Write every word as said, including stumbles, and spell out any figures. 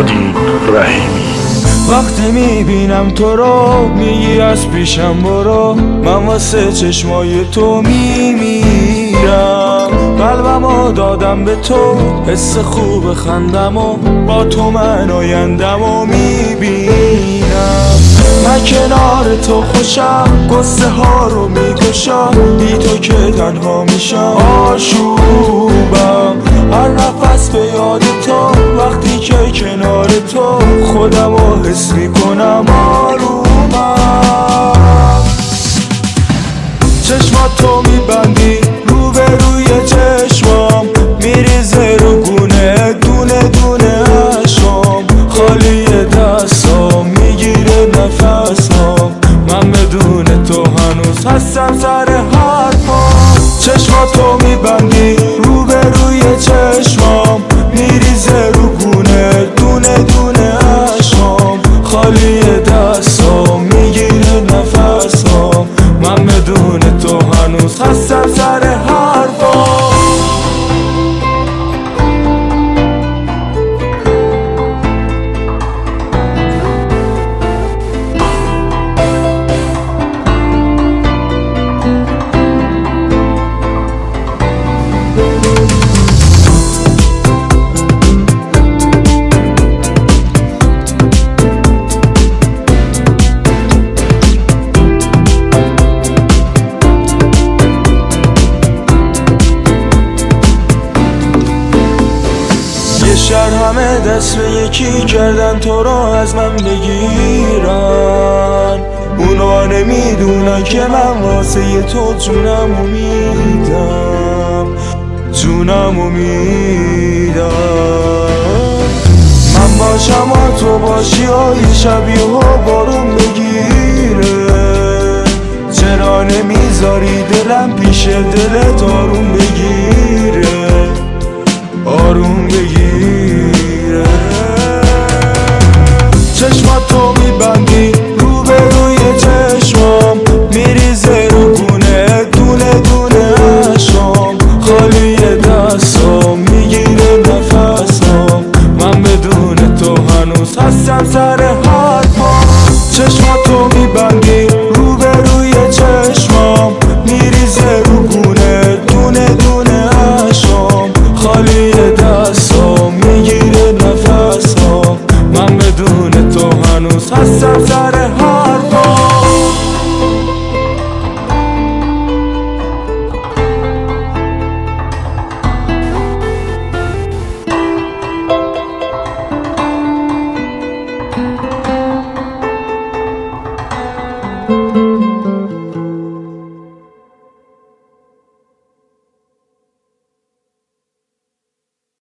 نوردین رحیمی. وقتی میبینم تو رو میگی از پیشم برو، من واسه چشمای تو میمیرم. قلبمو دادم به تو، حس خوب خندم و با تو من آیندمو میبینم. من کنار تو خوشم، قصه ها رو میکشم، بی تو که تنها میشم آشوبم. هر نفس به یاد تو، وقتی که کنار تو خودم رو حس میکنم آرومم. چشمات تو میبندی رو به روی چشمام، میریزه رو گونه دونه دونه عشقام. خالی دستام میگیره نفسام، من بدون تو هنوز هستم سر حرفام. چشمات تو میبندی رو به روی چشمام، میریزه رو گونه دونه دونه عشقام. خالی دستام میگیره نفسام، من بدون تو هنوز هستم سر حرفام. شهر همه دست به یکی کردن تو رو از من بگیرن. اونا نمیدونن که من واسه تو جونمو میدم، جونمو میدم. من باشم و تو باشی و یه شب یهو بارون بگیره. چرا نمیذاری دلم پیش دلت آروم بگیره، آروم بگیره. چشمات تو میبندی رو به روی چشمام، میریزه رو گونه دونه دونه عشقام. خالی دستام میگیره نفسام، من بدون تو هنوز هستم سر